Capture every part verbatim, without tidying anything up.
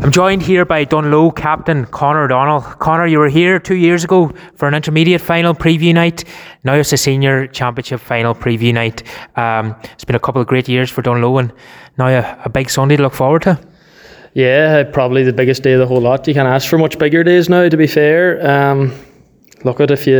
I'm joined here by Dunloe captain Conor O'Donnell. Conor, you were here two years ago for an intermediate final preview night. Now it's a senior championship final preview night. Um, it's been a couple of great years for Dunloe, and now a, a big Sunday to look forward to. Yeah, probably the biggest day of the whole lot. You can't ask for much bigger days now, to be fair. Um, look at if you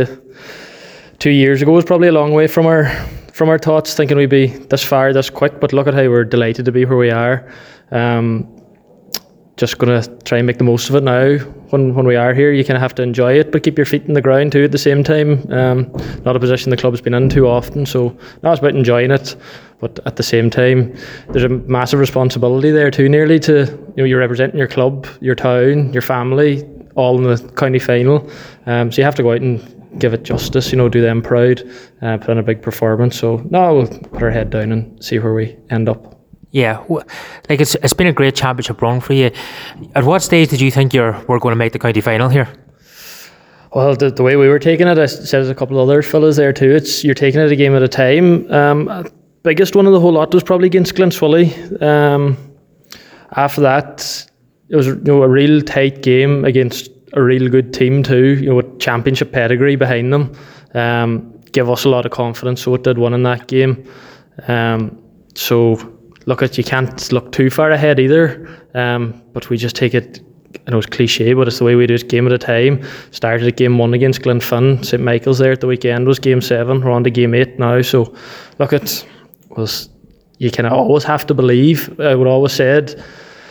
two years ago was probably a long way from our from our thoughts, thinking we'd be this far, this quick. But look at how we're delighted to be where we are. Um, just going to try and make the most of it now. When when we are here, you kind of have to enjoy it, but keep your feet in the ground too at the same time. Um, not a position the club's been in too often, so now it's about enjoying it. But at the same time, there's a massive responsibility there too, nearly to, you know, you're representing your club, your town, your family, all in the county final. Um, so you have to go out and give it justice, you know, do them proud, uh, put in a big performance. So now we'll put our head down and see where we end up. Yeah, like it's it's been a great championship run for you. At what stage did you think you're we're going to make the county final here? Well, the, the way we were taking it, I said there's a couple of other fellas there too. It's you're taking it a game at a time. Um, biggest one of the whole lot was probably against Glenswilly. Um, after that, it was, you know, a real tight game against a real good team too. You know, with championship pedigree behind them. Um, give us a lot of confidence. So it did win in that game. Um, so. Look, at you can't look too far ahead either, um, but we just take it, I know it's cliche, but it's the way we do it, game at a time. Started at game one against Glenfin, St Michael's there at the weekend was game seven, we're on to game eight now, so look, at was you kind of always have to believe. I would always said,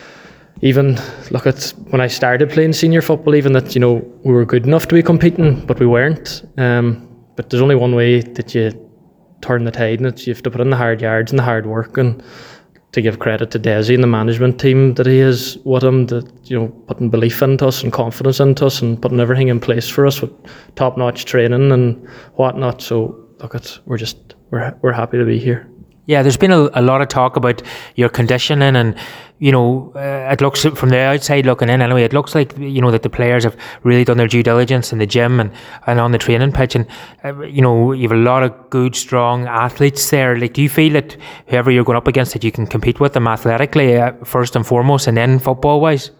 even look at when I started playing senior football, even that, you know, we were good enough to be competing, but we weren't. Um, but there's only one way that you turn the tide, and it's you have to put in the hard yards and the hard work. And to give credit to Desi and the management team that he is with him, that, you know, putting belief into us and confidence into us and putting everything in place for us with top-notch training and whatnot. So look, it's we're just we're we're happy to be here. Yeah, there's been a, a lot of talk about your conditioning, and, you know, uh, it looks from the outside looking in anyway, it looks like, you know, that the players have really done their due diligence in the gym and, and on the training pitch, and, uh, you know, you have a lot of good, strong athletes there. Like, do you feel that whoever you're going up against, that you can compete with them athletically, uh, first and foremost, and then football-wise?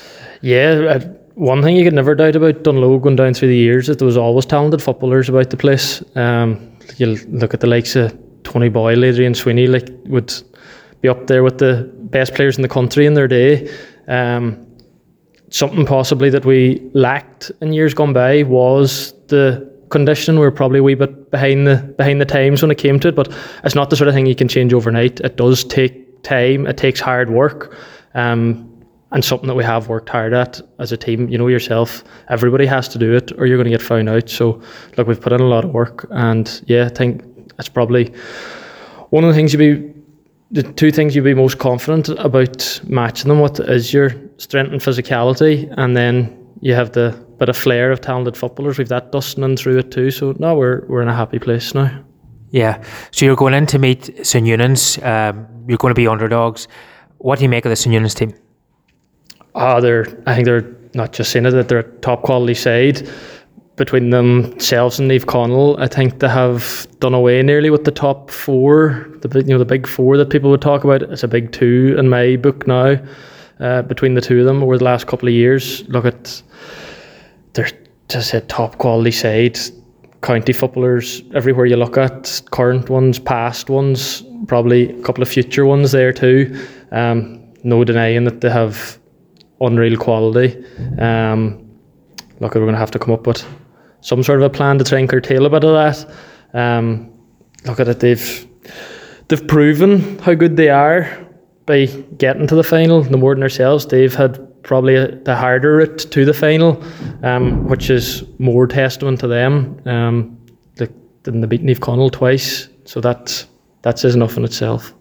Yeah, uh, one thing you could never doubt about Dunloe going down through the years, that there was always talented footballers about the place. Um, you look at the likes of Tony Boyle, Adrian Sweeney, like, would be up there with the best players in the country in their day. Um, something possibly that we lacked in years gone by was the conditioning. We were probably a wee bit behind the behind the times when it came to it, but it's not the sort of thing you can change overnight. It does take time. It takes hard work, um, and something that we have worked hard at as a team. You know yourself, everybody has to do it, or you're going to get found out. So, look, we've put in a lot of work, and yeah, I think that's probably one of the things you'd be, the two things you'd be most confident about matching them with is your strength and physicality, and then you have the bit of flair of talented footballers. We've that dusting in through it too. So no, we're we're in a happy place now. Yeah. So you're going in to meet St Eunan's. Um, you're going to be underdogs. What do you make of the St Eunan's team? Ah, oh, they're. I think they're not just saying it, that they're a top quality side. Between themselves and Neve Connell, I think they have done away nearly with the top four, the you know the big four that people would talk about. It's a big two in my book now. Uh, between the two of them over the last couple of years, look at they're just a top quality side. County footballers everywhere you look at, current ones, past ones, probably a couple of future ones there too. Um, no denying that they have unreal quality. Um, look, we're going to have to come up with some sort of a plan to try and curtail a bit of that. Um, look at it, they've they've proven how good they are by getting to the final. No more than ourselves, they've had probably a, the harder route to the final, um, which is more testament to them. Um, the, than they beat Neve Connell twice, so that that says enough in itself.